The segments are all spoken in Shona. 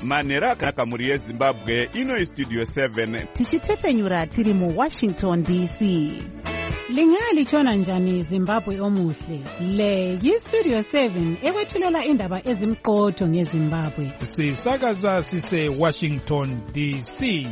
manhero akanaka mhuri yezimbabwe. Ino istudio 7 tichitefenyura tiri muWashington DC. Lingalitshona njani Zimbabwe omuhle? Le yistudio 7 ekwethulela indaba ezimqotho ngeZimbabwe. Sisakaza sise Washington DC.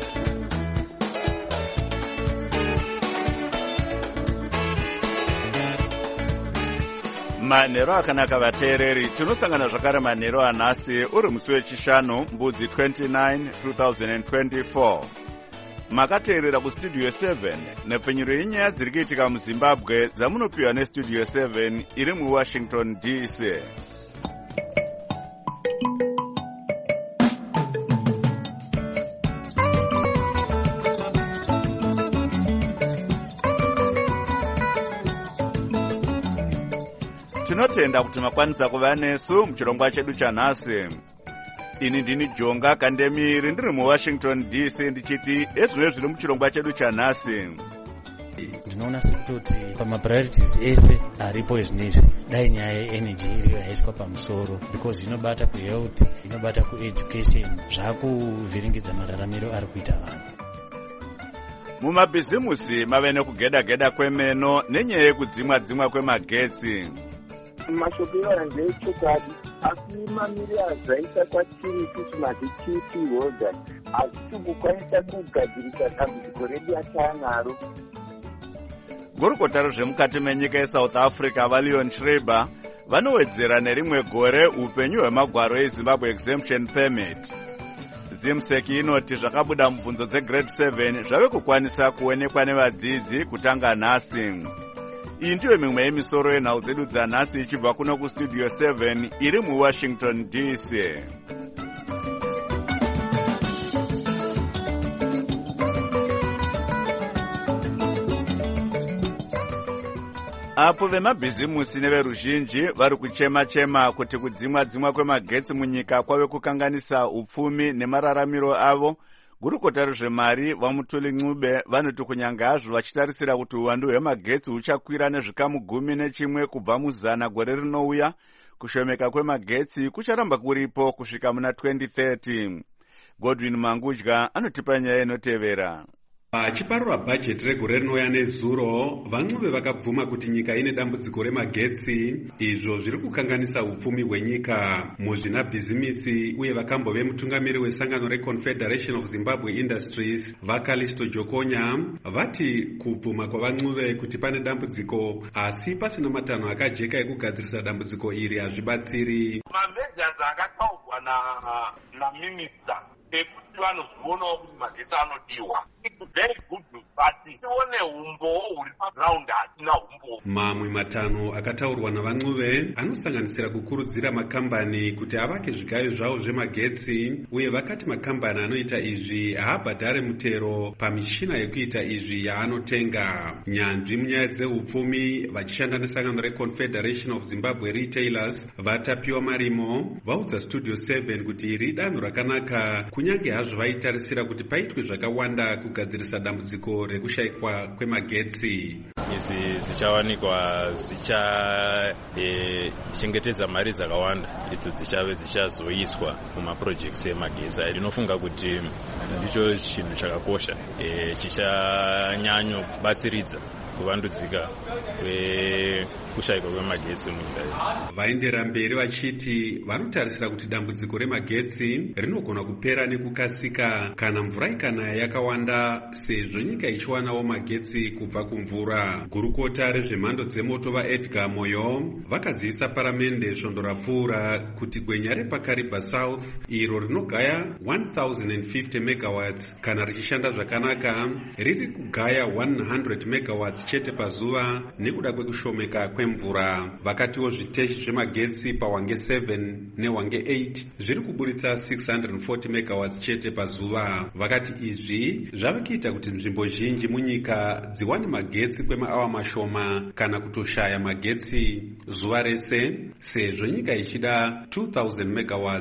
manhero akanaka vateereri, tinosangana zvakare manhero anhasi uri musi wechishanu mbudzi 29 2024. makateerera kustudio 7 nepfenyuro yenyaya dziri kuitika muzimbabwe dzamunopiwa nestudio 7 iri muwashington DC. tinotenda kuti makwanisa kuva nesu muchirongwa chedu chanhasi. Ini ndini Jonga Kandemiri ndiri muWashington DC ndichiti ezvino zviri muchirongwa chedu chanhasi. Ndinoona sekuti pamapriorities ese aripo ezvinezvi dai nyaya yeenergy iriyo yaiswa pamusoro, because inobata kuhealth, inobata kueducation, zvakuvhiringidza mararamiro ari kuita vanhu. Mumabhizimusi mave nekugeda-geda kwemeno nenyaya yekudzimwa-dzimwa kwemagetsi. mashoko ndechokwadi, asi mamiri azaita kwatiri kuti madhikiti holder achitokwanisa kugadzirisa dambudziko redu ataanaro. Gurukota rezvemukati menyika yeSouth Africa vaLeon Schreiber vanowedzera nerimwe gore upenyu hwemagwaro eZimbabwe exemption permit. ZIMSEC inoti zvakabuda mubvunzo dzegrade 7 zvave kukwanisa kuonekwa nevadzidzi kutanga nhasi. Iyi ndiyo mimwe yemisoro yenhau dzedu dzanhasi ichibva kuno kustudio 7 iri muWashington DC. Apo vemabhizimusi neveruzhinji vari kuchema-chema kuti kudzimwa-dzimwa kwemagetsi munyika kwave kukanganisa upfumi nemararamiro avo, gurukota rezvemari vaMutuli Ncube vanoti kunyanga hazvo vachitarisira kuti uwandu hwemagetsi huchakwira nezvikamu 11 kubva muzana gore rinouya, kushomeka kwemagetsi kucharamba kuripo kusvika muna 2030. Godwin Mangudya anotipa nyaya inotevera. Vachiparura bhajeti regore rinouya nezuro, vaNcube vakabvuma kuti nyika ine dambudziko remagetsi, izvo zviri kukanganisa upfumi hwenyika. Muzvinabhizimisi uye vakambove mutungamiri wesangano reConfederation of Zimbabwe Industries vaKalisto Jokonya vati kubvuma kwavaNcube kuti pane dambudziko asi pasina matanho akajeka ekugadzirisa dambudziko iri hazvibatsiri. Mameasures akataurwa naminista ekuti vanozvionawo kuti magetsi anodiwa. It's very good news, but tione umbo huri paground hatina umbo. Mamwe matanho akataurwa navaNcube anosanganisira kukurudzira makambani kuti avake zvigayo zvavo zvemagetsi, uye vakati makambani anoita izvi haabhadhare mutero pamishina yekuita izvi yaanotenga. Nyanzvi munyaya dzeupfumi vachishanda nesangano reConfederation of Zimbabwe Retailers vatapiwa marimo vaudza studio 7 kuti iri danho rakanaka, kunyange hazvo vaitarisira kuti paitwe zvakawanda kugadzirisa dambudziko rekushayikwa kwemagetsi. Izvi zvichawanikwa zvichachengetedza mari dzakawanda idzo dzichave dzichazoiswa mumaprojects emagetsi. Ndinofunga kuti ndicho chinhu chakakosha chichanyanyobatsiridza kuvandudzika kwekushayikwa kwemagetsi munyika yedu. Vaendera mberi vachiti vanotarisira kuti dambudziko remagetsi rinogona kupera nekukasika kana mvura ikanaya yakawanda, sezvo nyika ichiwanawo magetsi kubva kumvura. Gurukota rezvemhando dzemoto vaEdgar Moyo vakazivisa paramende svondo rapfuura kuti gwenya repaKariba South iro rinogaya 1050 megawatts kana richishanda zvakanaka riri kugaya 100 megawatts chete pazuva nekuda kwekushomeka kwemvura. Vakatiwo zviteshi zvemagetsi paWange 7 neWange 8 zviri kuburitsa 640 megawatts chete pazuva. Vakati izvi zvave kuita kuti nzvimbo zhinji munyika dziwane magetsi kwemaawa mashoma kana kutoshaya magetsi zuva rese, sezvo nyika ichida 2000 megawatts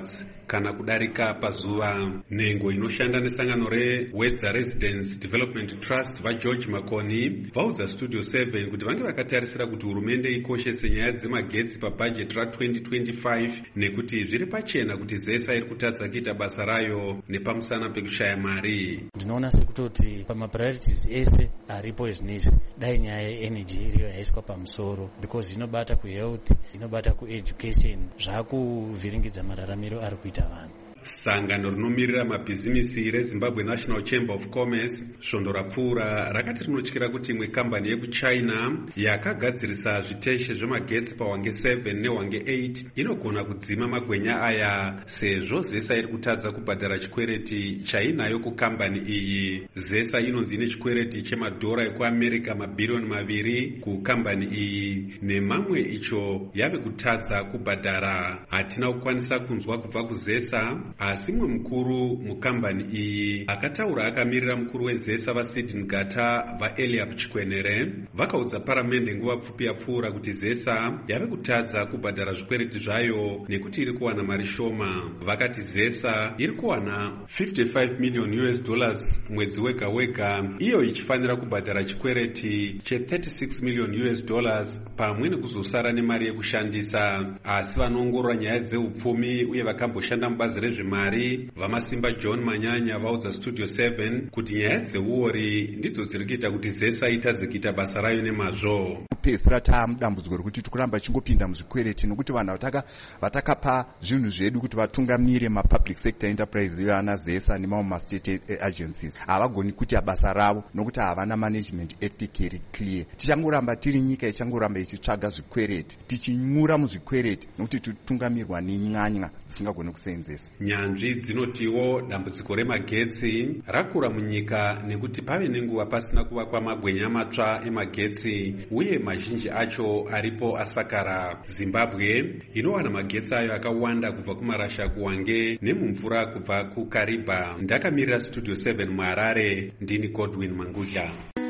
kana kudarika pazuva. Nhengo inoshanda nesangano reWedza Residence Development Trust vaGeorge Makoni vaudza Studio 7 kuti vange vakatarisira kuti hurumende ikoshese nyaya dzemagetsi pabhajeti ra2025 nekuti zviri pachena kuti ZESA iri kutadza kuita basa rayo nepamusana pekushaya mari. Ndinoona sekutoti pamapriorities ese aripo zvinezvi dai nyaya yeenergy iriyo yaiswa pamusoro, because inobata kuhealth, inobata kueducation, zvakuvhiringidza mararamiro ari kuita vanhu. Sangano rinomirira mabhizimisi reZimbabwe National Chamber of Commerce svondo rapfuura rakati rinotyira kuti imwe kambani yekuchina yakagadzirisa zviteshe zvemagetsi pawange 7 newange 8 inogona kudzima magwenya aya sezvo ZESA iri kutadza kubhadhara chikwereti chainayo kukambani iyi. ZESA inonzi ine chikwereti chemadhora ekuAmerica mabhiriyoni 2 kukambani iyi, nemamwe icho yave kutadza kubhadhara. Hatina kukwanisa kunzwa kubva kuZESA, asi mwe mukuru mukambani iyi akataura akamirira mukuru weZESA vaSydney Gata vaEliab Chikwenere vakaudza paramende nguva pfupi yapfuura kuti ZESA yave kutadza kubhadhara zvikwereti zvayo nekuti iri kuwana mari shoma. Vakati ZESA iri kuwana $55 million mwedzi wega wega, iyo ichifanira kubhadhara chikwereti che$36 million pamwe nekuzosara nemari yekushandisa. Asi vanoongorora nyaya dzeupfumi uye vakamboshanda mubazi rezvemari vamasimba John Manyanya vaudza Studio 7 kuti nyaya dzeuori ndidzo dziri kuita kuti ZESA itadze kuita basa rayo nemazvo. Kupedzisira tamudambudziko rekuti tikuramba chingopinda muzvikwereti nokuti vanhu vatakapa zvinhu zvedu kuti vatungamire mapublic sector enterprise ivana ZESA nemamwe mastate agencies havagoni kuita basa ravo nokuti havana management ethic iri clear. Tichangoramba tiri nyika ichangoramba ichitsvaga zvikwereti, tichinyura muzvikwereti nokuti titungamirwa nenyanya dzisingagoni kuseenzesa. Nyanzvi dzinotiwo dambudziko remagetsi rakura munyika nekuti pave nenguva pasina kuvakwa magwenya matsva emagetsi uye mazhinji acho aripo asakara. Zimbabwe inowana magetsi ayo akawanda kubva kumarasha kuwange nemumvura kubva kuKariba. Ndakamirira Studio 7 muHarare, ndini Godwin Mangudya.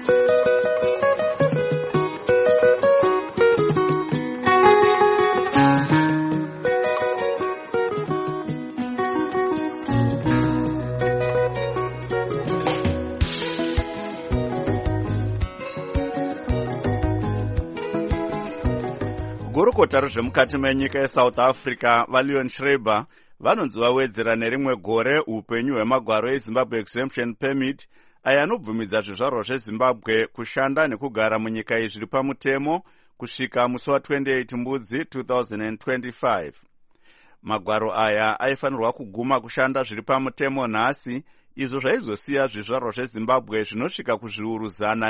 Gurukota rezvemukati menyika yeSouth Africa vaLeon Schreiber vanonzi vawedzera nerimwe gore upenyu hwemagwaro eZimbabwe Exemption Permit aya anobvumidza zvizvarwa zveZimbabwe kushanda nekugara munyika iyi zviri pamutemo kusvika musi wa28 Mbudzi 2025. Magwaro aya aifanirwa kuguma kushanda zviri pamutemo nhasi, izvo zvaizosiya zvizvarwa zveZimbabwe zvinosvika kuzviuru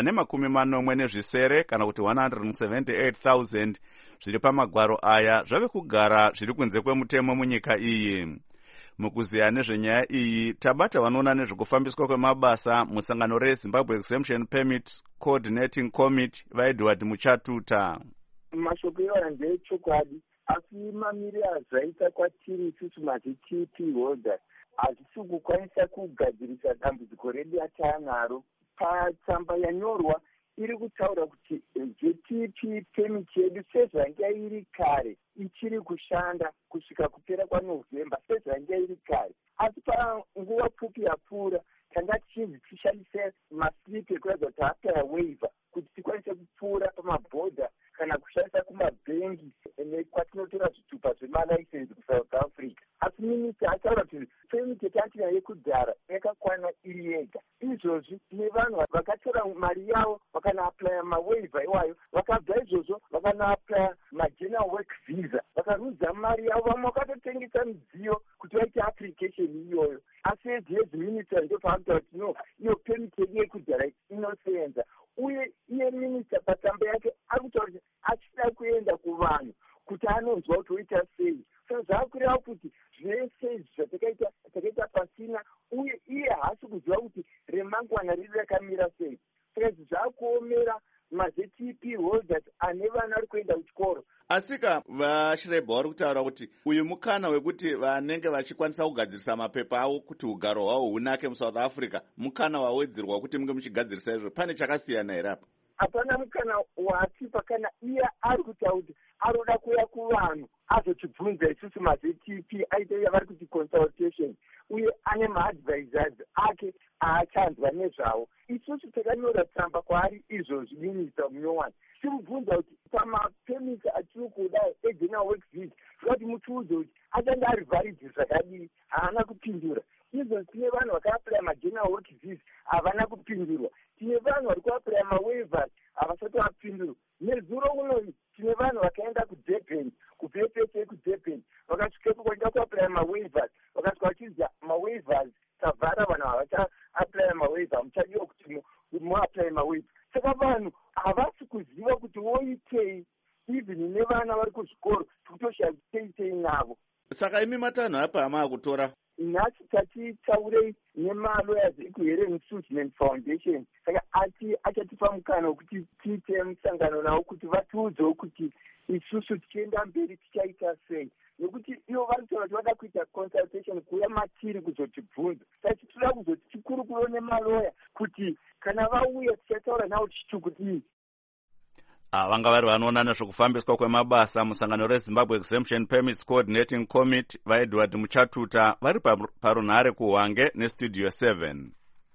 140 kana kuti 178,000 zviri pamagwaro aya zvave kugara zviri kunze kwemutemo munyika iyi. Mukuziya nezvenyaya iyi tabata vanoona nezvekufambiswa kwemabasa musangano reZimbabwe Exemption Permit Coordinating Committee vaEdward Muchatuta. Mashoko iwaya ndeechokwadi, asi mamiriro azvaita kwatiri isusu maZTP holders hazvisi kukwanisa kugadzirisa dambudziko redu yataanaro. Patsamba yanyorwa iri kutaura kuti ZTP permit yedu sezvanga iri kare ichiri kushanda kusvika kupera kwaNovemba sezvanga iri kare, asi panguva pfupi yapfuura tanga tichinzi tishandise maslipi ekuratidza kuti apaya waiver kuti tikwanise kupfuura pamabhodha kana kushandisa kumabhengi kwatinotora zvitupa zvemalicense kuSouth Africa. Asi minista ataura kuti permit yatatina yekudhara yakakwana iri yega. Izvozvi nevanhu vakatora mari yavo vakanaapplya mawaiver iwayo, vakabva izvozvo vakanaapplya mageneral work visa, vakarudza mari yavo. Vamwe vakatotengesa midziyo kuti vaite application iyoyo. Asi as minista ndopaakutaura kuti no, iyo permit yedu yekudhara inosenza. Uye iye minista patsamba yake akutaura kuti achida kuenda kuvanhu kuti anonzwa kuti oita sei. Saka zvaakureva kuti zvese zvatakaita pasina, uye iye haasi kuziva kuti remangwana riri rakamira sei. Saka zvaakuomera maZTP holders ane vana vari kuenda kuchikoro. Asika vaShireba vari kutaura kuti uyu mukana wekuti vanenge vachikwanisa kugadzirisa mapepa avo kuti ugaro hwavo hunake muSouth Africa mukana wawedzerwa kuti munge muchigadzirisa izvo. Pane chakasiyana here apa? Hapana mukana watipa kana iye ari kutaura kuti anoda kuya kuvanhu azotibvunza isusu mazvtp aite yavari kuti consultation, uye ane maadvisors ake aachanzwa nezvavo. Isusu takanyora tsamba kwaari izvozvi minista munyowani tiribvunza kuti pamapemisi atiri kuda egeneral works visa kuti mutiudze kuti achange ari valid zvakadii, haana kupindura. Izvo tine vanhu vakaapuraya mageneral works visa havana kupindurwa, tine vanhu vari kuapuraya mawaivers havasati vapindurwa. Nezuro unoyi tine vanhu vakaenda kudurban, kupepese kudurban, vakasvikepo kwaenda kuapuraya mawaivers, vakasvika vachidza mawaivers tavhara, vanhu havachaapuraya mawaivers, muchadiwa kuti muapuraya mawaivers. Saka vanhu havasi kuziva kuti voitei, even nevana vari kuzvikoro tikutoshaiteitei navo. Saka imi matanho apa hama kutora nhasi tatitaurei nemalawyers ekuhearing suitment foundation, saka achatipa mukana wekuti tiite musangano navo kuti vatiudzewo kuti isusu tichienda mberi tichaita sei, nekuti ivo vari kutaura kuti vada kuita consultation kuuya matiri kuzotibvunza. Saka titoda kuzoti tikurukuro nemalawyer kuti kana vauya tichataura navo tichichikudii. Vanga vari vanoona nezvokufambiswa kwemabasa musangano reZimbabwe Exemption Permits Coordinating Committee vaEdward Muchatuta vari parunhare kuHwange neStudio 7.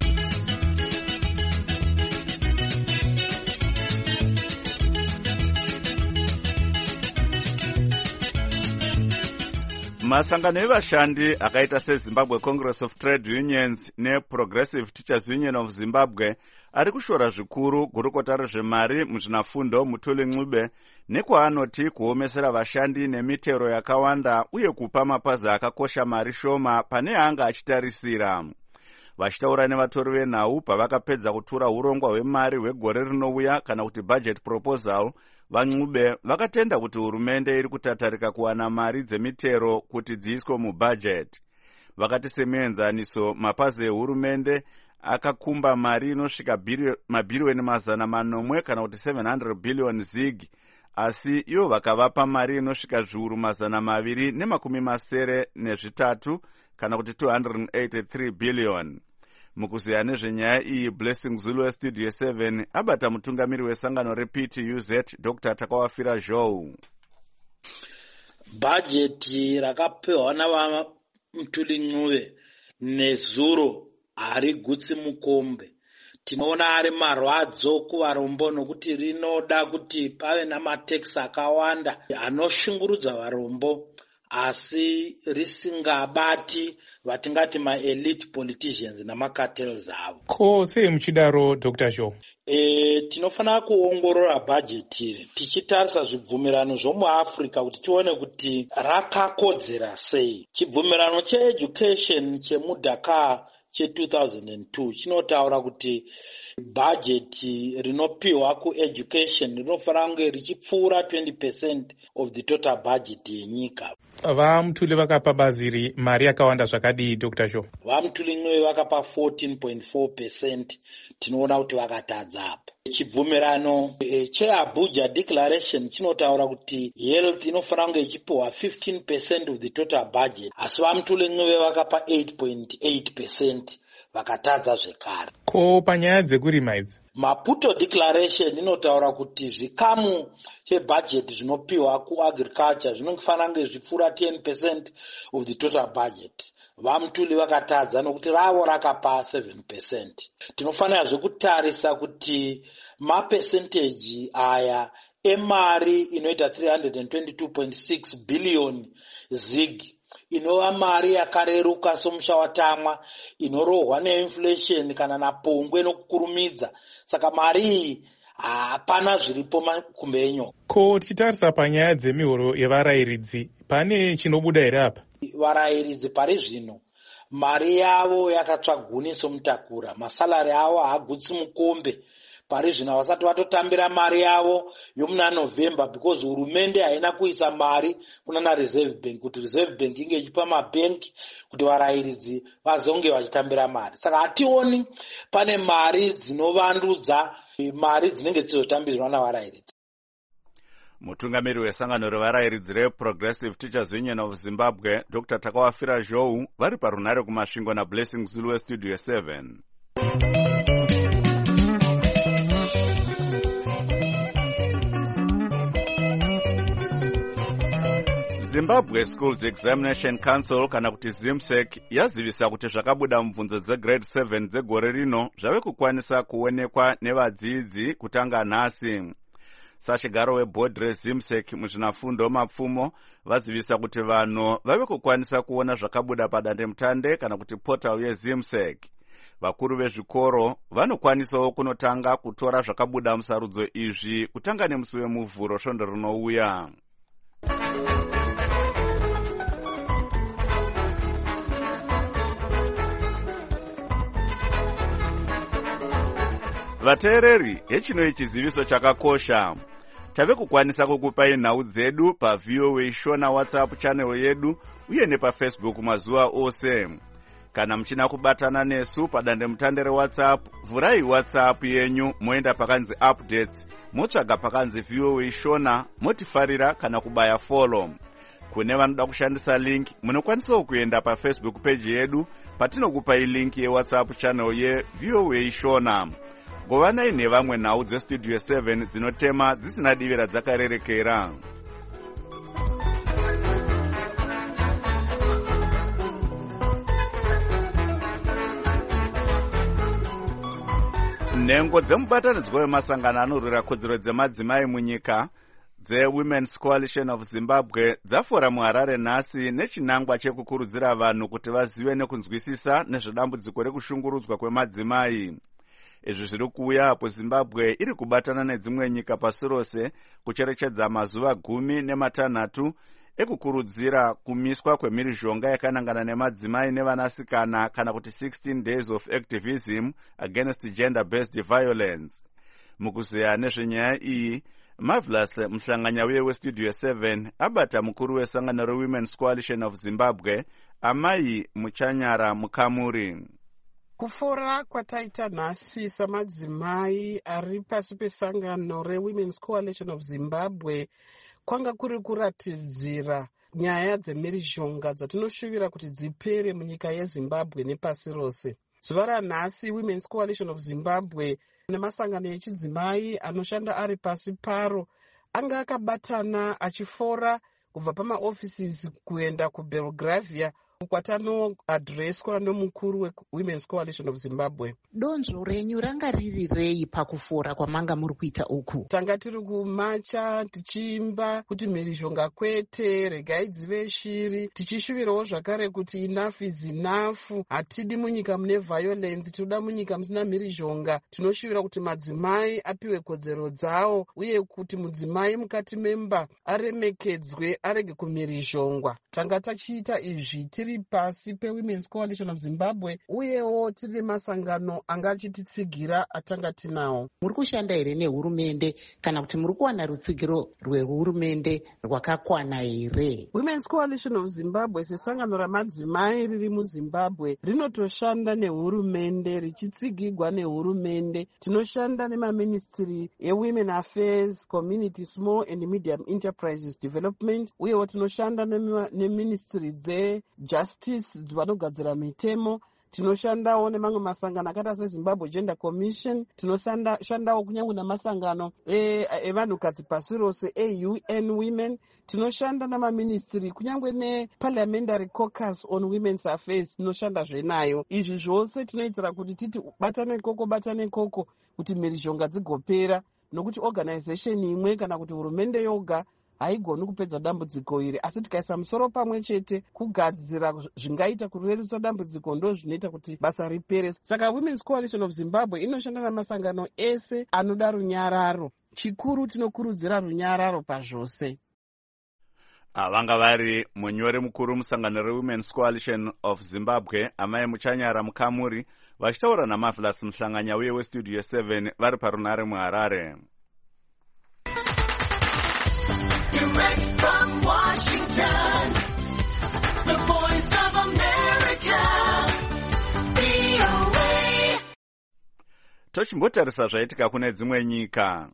Masangano evashandi akaita seZimbabwe Congress of Trade Unions neProgressive Teachers Union of Zimbabwe ari kushora zvikuru gurukota rezvemari muzvinafundo Mutuli Ncube nekwaanoti kuomesera vashandi nemitero yakawanda uye kupa mapazi akakosha mari shoma pane anga achitarisira. Vachitaura nevatori venhau pavakapedza kutura urongwa hwemari hwegore rinouya kana kuti budget proposal, vaNcube vakatenda kuti hurumende iri kutatarika kuwana mari dzemitero kuti dziiswe mubudget. Vakati semuenzaniso mapazi ehurumende akakumba mari inosvika mabhirioni mazana manomwe kana kuti 700 billion zig, asi ivo vakavapa mari inosvika zviuru mazana maviri nemakumi masere nezvitatu kana kuti 283 billion. Mukuziya nezvenyaya iyi, Blessing Zulu weStudio 7 abata mutungamiri wesangano rePTUZ Dr. Takawafira Zhou. Bhajeti rakapewa navaMutuli Ncube nezuro harigutsi mukombe. Tinoona ari marwadzo kuvarombo nokuti rinoda kuti pave namateksi akawanda anoshungurudza varombo, asi risingabati vatingati maelite politicians namacartels avo. Ko sei muchidaro Dr. Zhou? Tinofanira kuongorora bhajeti tichitarisa zvibvumirano zvomuAfrica kuti tione kuti rakakodzera sei. Chibvumirano cheeducation chemudhaka che2002 chinotaura kuti bhajeti rinopiwa kueducation rinofanira kunge richipfuura 20% of the total budget yenyika. VaMutuli vakapa baziri mari yakawanda zvakadii Dr. Zhou? VaMutuli Ncube vakapa 14.4%. Tinoona kuti vakatadza apa. Chibvumirano cheAbuja Declaration chinotaura kuti health inofanira kunge ichipiwa 15% of the total budget, asi VaMutuli Ncube vakapa 8.8%. vakatadza zvekare. Ko panyaya dzekurima idzi, Maputo Declaration inotaura kuti zvikamu chebudget zvinopiwa kuagriculture zvinofanira kunge zvipfuura 10% of the total budget. VaMutuli vakatadza nokuti ravo rakapa 7%. Tinofanira zvekutarisa kuti mapercentage aya emari inoita 322.6 billion zig inova mari yakareruka somushawatamwa, inorohwa neinflation kana napongwe nokukurumidza. Saka mari iyi hapana zviripo makumbe enyoka. Ko tichitarisa panyaya dzemihoro yevarayiridzi, pane chinobuda here apa? Varayiridzi pari zvino mari yavo yakatsvaguni somutakura, masalari avo haagutsi mukombe. Pari zvino vasati vatotambira mari yavo yomuna November because hurumende haina kuisa mari kuna Reserve Bank kuti Reserve Bank inge ichipa mabhenki kuti varayiridzi vazonge vachitambira mari. Saka hationi pane mari dzinovandudza mari dzinenge dzichizotambirwa navarayiridzi. Mutungamiri wesangano revarayiridzi reProgressive Teachers Union of Zimbabwe Dr. Takawafira Zhou vari parunhare kumasvingo naBlessing Zulu weStudio 7. Zimbabwe Schools Examination Council kana kuti ZIMSEC yazivisa kuti zvakabuda mubvunzo dzegrade 7 dzegore rino zvave kukwanisa kuonekwa nevadzidzi kutanga nhasi. Sachigaro webhodhi rezimsec muzvinafundo mapfumo vazivisa kuti vanhu vave kukwanisa kuona zvakabuda padandemutande kana kuti portal yezimsec. Vakuru vezvikoro vanokwanisawo kunotanga kutora zvakabuda musarudzo izvi kutanga nemusi wemuvhuro svondo rinouya. Vateereri, hechino chiziviso chakakosha. Tave kukwanisa kukupai nhau dzedu paVOA Shona WhatsApp channel yedu uye nepaFacebook mazuva ose. Kana mchina kubatana nesu padandemutande reWhatsApp, vurai WhatsApp yenyu moenda pakanzi updates, motsvaga pakanzi VOA Shona, motifarira kana kubaya follow. Kune vanoda kushandisa link, munokwanisawo kuenda paFacebook page yedu patinokupai link yeWhatsApp channel yeVOA Shona. Govanai nevamwe nhau dzestudio 7 dzinotema dzisina divira dzakarerekera. Nhengo dzemubatanidzwa wemasangano anorwira kodzero dzemadzimai munyika dzeWomen's Coalition of Zimbabwe dzafora muHarare nhasi nechinangwa chekukurudzira vanhu kuti vazive nekunzwisisa nezvedambudziko rekushungurudzwa kwemadzimai. Izvi zviri kuuya apo Zimbabwe iri kubatana nedzimwe nyika pasi rose kucherechedza mazuva 16 ekukurudzira kumiswa kwemhirizhonga yakanangana nemadzimai nevanasikana kana kuti 16 days of activism against gender-based violence. Mukuzeya nezvenyaya iyi, Marvelous muhlanganyauye westudio 7 abata mukuru wesangano reWomen's Coalition of Zimbabwe, Amai Muchanyara Mukamuri. Kufora kwataita nhasi samadzimai ari pasi pesangano reWomen's Coalition of Zimbabwe kwanga kuri kuratidzira nyaya dzemhirizhonga dzatinoshuvira kuti dzipere munyika yeZimbabwe nepasi rose. Zuva ranhasi Women's Coalition of Zimbabwe nemasangano echidzimai anoshanda ari pasi paro anga akabatana achifora kubva pamaoffices kuenda kuBelgravia kwatanoadhireswa nomukuru weWomen's Coalition of Zimbabwe. Donzvo renyu ranga riri rei pakufora kwamanga muri kuita uku? Tanga tiri kumacha tichiimba kuti mhirizhonga kwete, regai dzive shiri, tichishuvirawo zvakare kuti enough is enough. Hatidi munyika mune violence, tinoda munyika musina mhirizhonga. Tinoshuvira kuti madzimai apiwe kodzero dzawo uye kuti mudzimai mukati memba aremekedzwe, arege kumhirizhongwa. Tanga tachiita izvi tiri pasi peWomen's Coalition of Zimbabwe uyewo tiri masangano anga achititsigira atanga tinawo. Muri kushanda here nehurumende kana kuti muri kuwana rutsigiro rwehurumende rwakakwana here? Women's Coalition of Zimbabwe sesangano ramadzimai riri muZimbabwe rinotoshanda nehurumende, richitsigirwa nehurumende. Tinoshanda nemaministry eWomen Affairs, Community Small and Medium Enterprises Development, uyewo tinoshanda neministry Justice vanogadzira mitemo. Tinoshandawo nemamwe masangano akaita seZimbabwe Gender Commission. Tinoshandawo kunyange namasangano evanhukadzi pasi rose AUN Women. Tinoshanda namaministry kunyange neParliamentary Caucus on Women's Affairs tinoshanda zvenayo. Izvi zvose tinoitira kuti titi batane koko kuti mhirizhonga dzigopera, nokuti organization imwe kana kuti hurumende yoga haigoni kupedza dambudziko iri, asi tikaisa musoro pamwe chete kugadzira zvingaita kurerutsa dambudziko ndo zvinoita kuti basa ripere. Saka Women's Coalition of Zimbabwe inoshanda namasangano ese anoda runyararo. Chikuru tinokurudzira runyararo pazvose. Vanga vari munyori mukuru musangano reWomen's Coalition of Zimbabwe, Amai Muchanyara Mukamuri, vachitaura naMarvelous muhlanganyauye westudio 7 vari parunare muHarare. Direct from Washington, the voice of America, VOA. Tochimbotarisa zvaitika kune dzimwe nyika.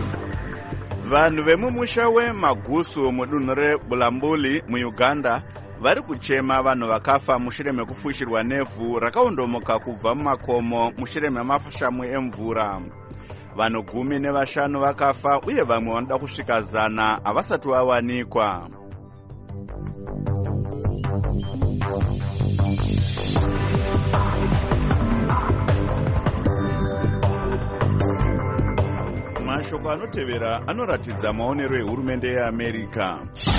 Vanhu vemumusha weMagusu mudunhu reBulambuli muUganda vari kuchema vanhu vakafa mushure mekufushirwa nevhu rakaondomoka kubva mumakomo mushure memafashamu emvura. Vanhu 15 vakafa uye vamwe vanoda kusvika 100 havasati vawanikwa. Mashoko anotevera anoratidza maonero ehurumende yeAmerica.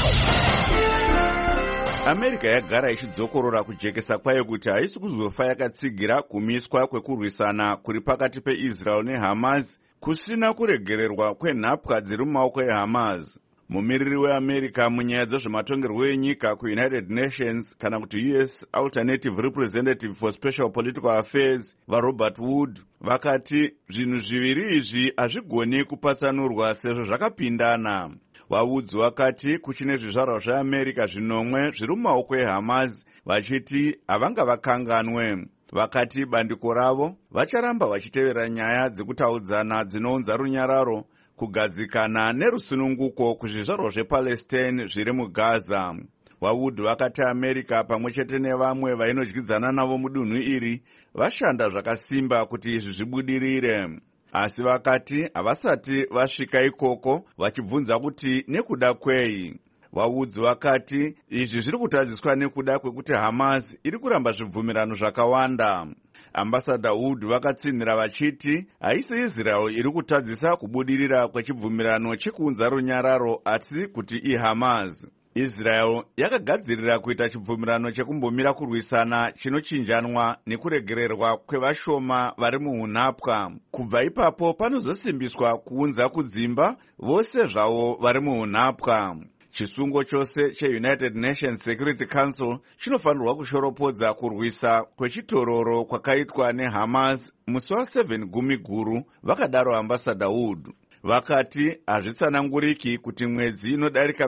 America yagara ichidzokorora kujekesa kwayo kuti haisi kuzofa yakatsigira kumiswa kwekurwisana kuri pakati peIsrael neHamas kusina kuregererwa kwenhapwa dziri mumaoko eHamas. Mumiriri weAmerica munyaya dzezvematongerwo enyika kuUnited Nations kana kuti US Alternative Representative for Special Political Affairs vaRobert Wood vakati zvinhu zviviri izvi hazvigoni kupatsanurwa sezvo zvakapindana. VaWoods vakati kuchine zvizvarwa zveAmerica 9 zviri mumaoko eHamas vachiti havanga vakanganwe. Vakati bandiko ravo vacharamba vachitevera nyaya dzekutaudzana dzinounza runyararo kugadzikana nerusununguko kuzvizvarwa zvePalestine zviri muGaza. VaWood vakati America pamwe chete nevamwe vainodyidzana navo mudunhu iri vashanda zvakasimba kuti izvi zvibudirire. Asi vakati havasati vasvika ikoko vachibvunza kuti nekuda kwei. VaWoods vakati izvi zviri kutadziswa nekuda kwekuti Hamas iri kuramba zvibvumirano zvakawanda. Ambassador Wood vakatsinhira vachiti haisi Israel iri kutadzisa kubudirira kwechibvumirano chekuunza runyararo asi kuti iHamas. Israel yakagadzirira kuita chibvumirano chekumbomira kurwisana chinochinjanwa nekuregererwa kwevashoma vari muunhapwa. Kubva ipapo panozosimbiswa kuunza kudzimba vose zvavo vari muunhapwa. Chisungo chose cheUnited Nations Security Council chinofanirwa kushoropodza kurwisa kwechitororo kwakaitwa neHamas musi wa7 Gumiguru, vakadaro Ambassador Wood. Vakati hazvitsananguriki kuti mwedzi inodarika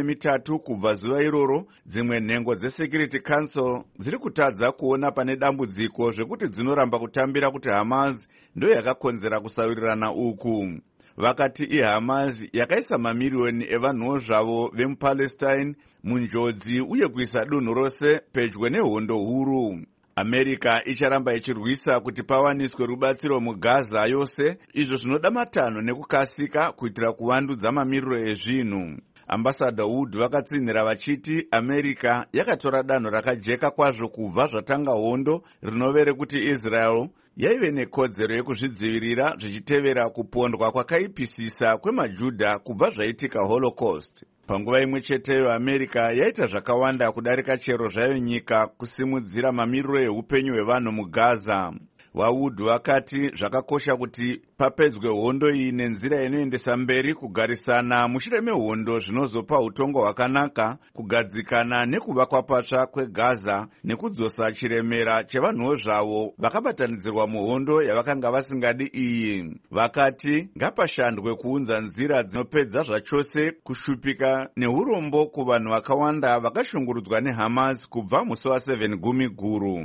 13 kubva zuva iroro dzimwe nhengo dzeSecurity Council dziri kutadza kuona pane dambudziko zvekuti dzinoramba kutambira kuti Hamas ndiyo yakakonzera kusawirirana uku. Vakati iHamas yakaisa mamiriyoni evanhuwo zvavo vemuPalestine munjodzi uye kuisa dunhu rose pedyo nehondo huru. America icharamba ichirwisa kuti pawaniswe rubatsiro muGaza yose, izvo zvinoda matanho nekukasika kuitira kuvandudza mamiriro ezvinhu. Ambassador Wood vakatsinhira vachiti America yakatora danho rakajeka kwazvo kubva zvatanga hondo rinove rekuti Israel yaive nekodzero yekuzvidzivirira zvichitevera kupondwa kwakaipisisa kwemaJudha kubva zvaitika Holocaust. Panguva imwe cheteyo America yaita zvakawanda kudarika chero zvayo nyika kusimudzira mamiriro eupenyu hwevanhu muGaza. VaWood vakati zvakakosha kuti papedzwe hondo iyi nenzira inoendesa mberi kugarisana mushure mehondo zvinozopa utongo hwakanaka, kugadzikana nekuvakwa patsva kweGaza nekudzosa chiremera chevanhuwo zvavo vakabatanidzirwa muhondo yavakanga vasingadi iyi. Vakati ngapashandwe kuunza nzira dzinopedza zvachose kushupika neurombo kuvanhu vakawanda vakashungurudzwa neHamas kubva musi wa7 Gumiguru.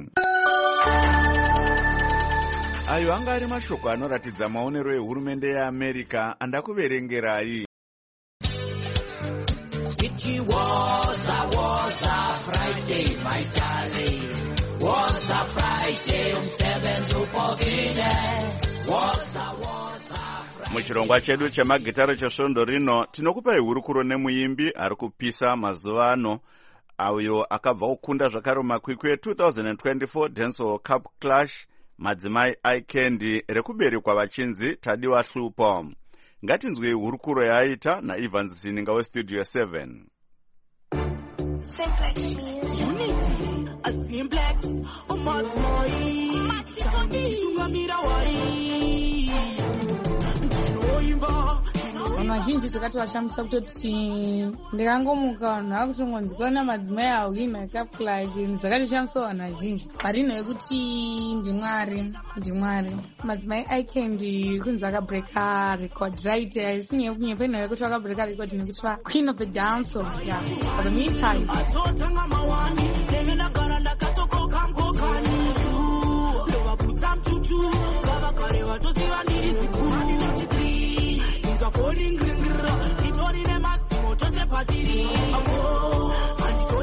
Ayo anga ari mashoko anoratidza maonero ehurumende yeAmerica andakuverengerai. It was a Friday, my darling. Was a Friday, umsebenzi upogile. Was a Muchirongwa chedu chemagitare chesvondo rino tinokupai hurukuro nemuimbi ari kupisa mazuva ano ayo akabva kukunda zvakare mumakwikwi 2024 Dancehall Cup Clash madzimai iCandy rekuberekwa vachinzi Tadiwa Hlupo. Ngatinzwei hurukuro yaita naEvans Zininga weStudio 7. Simplex Unity, a Simplex, vanhu vazhinji zvakati vashamisa kutoti ndikangomuka vanhu vakutongo ndikuona madzimai awina Cup Clash zvakatoshamisa vanhu vazhinji marino yekuti ndimwari madzimai iCandy kunzi akabreka record right isinye kunyepenha yekuti vakabreka record nekuti Queen of the Dance for the meantime falling, it's only the massimo, just a party. Oh, and it's only my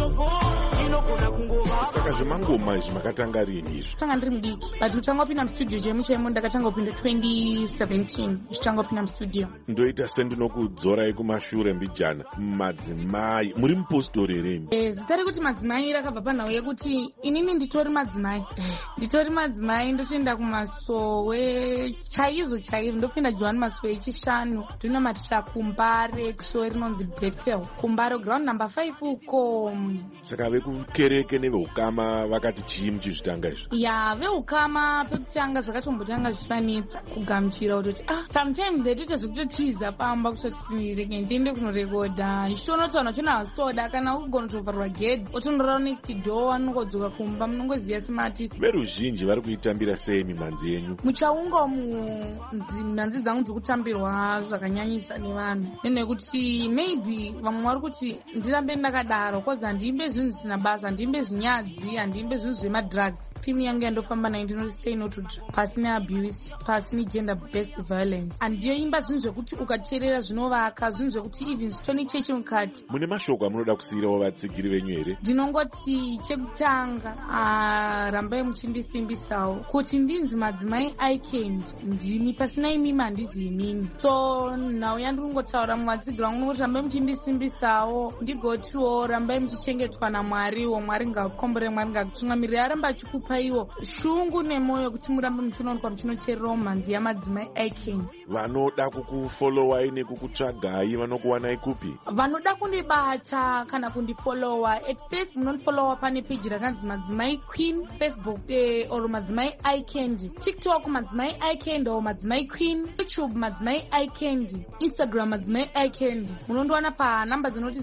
saka zvemangoma izvi makatanga rini izvi? Tanga ndiri mudiki, but kutanga kupinda mustudio chemo ndakatanga kupinda 2017 ichitanga kupinda mustudio. Ndoita sendinokudzorai kumashure mbijana. Madzimai muri mupostori here? Zita rekuti madzimai rakabva panhau yekuti inini nditori madzimai ndotoenda kumasowe chaizvo ndopinda Johan Masowe chishanu ndinomatira kumbare kusowe rinonzi Bethel kumbare ground number 5 uko. Saka vekukereke neveukama vakati chii muchizvitanga izvi? Ya veukama pekutanga zvakatombotanga zvifanitsa kugamuchira kutoti sometimes ndetoita zvekutotiza pamba kutoti rege ndiende kunorekodha ichitonotsaona chona hasitoda kana kugona kutovharwa gedhi otondorara next door anongodzoka kumba munongoziva sematisi. Veruzhinji vari kuitambira sei mimhanzi yenyu? Muchaunga mhanzi dzangu dzokutambirwa zvakanyanyisa nevanhu nekuti maybe vamwe vari kuti ndirambe ndakadaro kozi handiimbe zvinhu zvisina basa, handiimbe zvinyadzi, handiimbe zvinhu zvemadrugs. Timu yangu yandofamba nayo ndinoti say no to drugs, pasina abuse, pasina gender based violence. Handiyoimba zvinhu zvekuti ukateerera zvinovaka, zvinhu zvekuti even zvitoni chechi mukati. Mune mashoko amunoda kusiyirawo vatsigiri venyu here? Ndinongoti chekutanga rambai muchindisimbisawo kuti ndinzi madzimai aikendi ndimi, pasina imimi handizi imimi. So nhau yandinongotaura muvatsigiri vangu nongoti rambai muchindisimbisawo ndigotiwo rambai muchichengetwa naMwariwo, Mwari ngakukombore, Mwari ngakutungamirire, aramba achikupa iwo shungu nemwoyo kuti murambe muchinoonekwa muchinoteererawo mhanzi yamadzimai aikendi. Vanoda kukufollowai nekukutsvagai vanokuwanai kupi? Vanoda kundibata kana kundifollowa at Facebook munondifollowa pane page rakanzi Madzimai Queen, Facebook or Madzimai Aikendi, TikTok Madzimai Aikendi or Madzimai Queen, YouTube Madzimai Aikendi, Instagram Madzimai Aikendi. Munondiwana pa namba dzinoti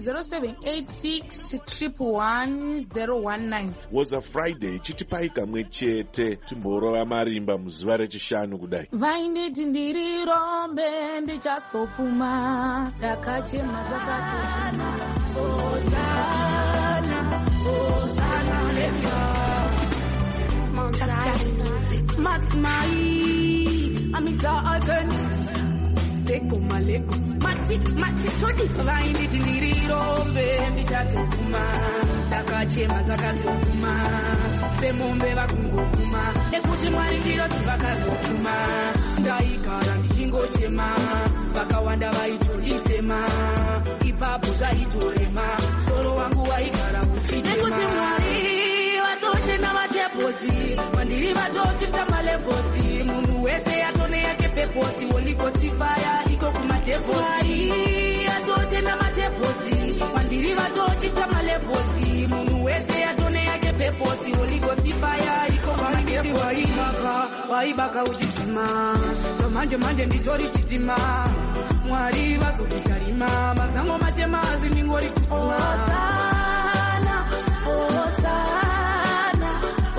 0786111019. Was a Friday chitipai kamwe chete timborova marimba muzuva rechishanu kudai. Vainditi ndirirombe ndichazopfuma ndakachema zvakatosana. Hosanna hallelujah. Madzimai amisa against leko maleko mati todi vainditi ndirirombe ndichazopfuma ndakachema zvakatosana. Vemombe vakungopfuma nekuti Mwari ndinoti vakazopfuma. Ndaigara ndichingochema vakawanda vaitodisema ipapo zvaitorema soro wangu waigara uchitema nekuti Mwari vatotenda mateposi mandiri vatochita maleposi munhu wese atone yake peposi wolikosifaya iko kumateposi atotenda mateposi mandiri vatochita maleposi munhu wese atone yake peposi wolikosifaya iko kumateposi waibaka uchitima zvamanje nditori chitima Mwari vazokutarima mazango matema azimingori chitima. Hosanna, Hosanna,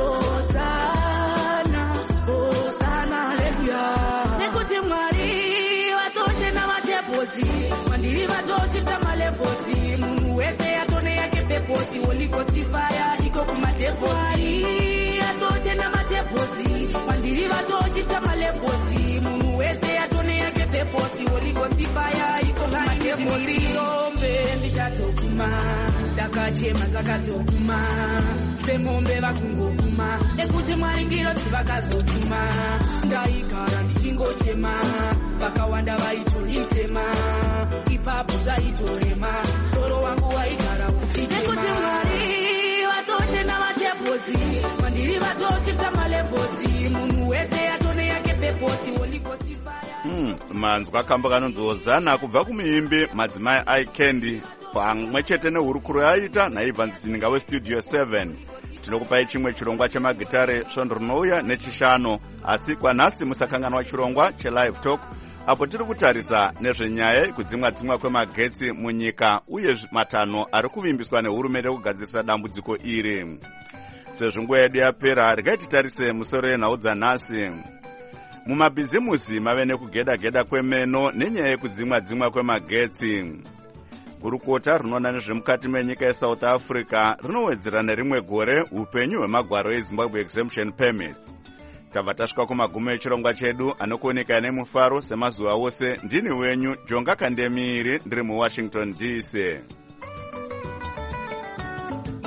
Hosanna, Hosanna, hallelujah. Nekuti Mwari vatochena mateposi mandiri vatochita maleposi munhu wese atone yake peposi wolikosifaya iko kumateposi atotenda mateposi mandiri vatochita maleposi munhu wese atone yake peposi wolikosifaya iko kumateposi. Rombe ndichatopfuma ndakachema zvakatopfuma vemombe vakungopfuma nekuti Mwari ndinoti vakazopfuma. Ndaigara ndichingochema vakawanda vaitodisema ipapo zvaitorema soro wangu waigara uchitema nekuti Mwari vatotenda mateposi mandiri vatochita maleposi munhu wese atone yake peposi wolikosifaya. Manzwa kamba kanonzi Hosanna kubva kumuimbi Madzimai Aikendi pamwe chete nehurukuro yaita naibvanzisininga westudio 7. Tinokupai chimwe chirongwa chemagitare svondo rinouya nechishanu, asi kwanhasi musakanganwa chirongwa chelive talk apo tiri kutarisa nezvenyaya kudzimwa kwemagetsi munyika uye matanho ari kuvimbiswa nehurumende kugadzirisa dambudziko iri. Sezvo nguva yedu yapera, regai titarise musoro yenhau dzanhasi. Mumabhizimusi mave nekugeda kwemeno nenyaya yekudzimwa kwemagetsi. Gurukota rinoona nezvemukati menyika yeSouth Africa rinowedzera nerimwe gore upenyu hwemagwaro eZimbabwe exemption permits. Tabva tasvika kumagumo echirongwa chedu anokuoneka nemufaro semazuva ose. Ndini wenyu Jonga Kandemiri ndiri muWashington DC.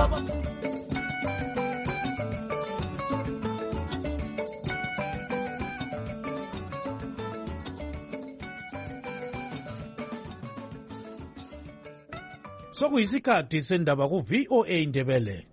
Sokuyisikhathi sendaba ku VOA Ndebele.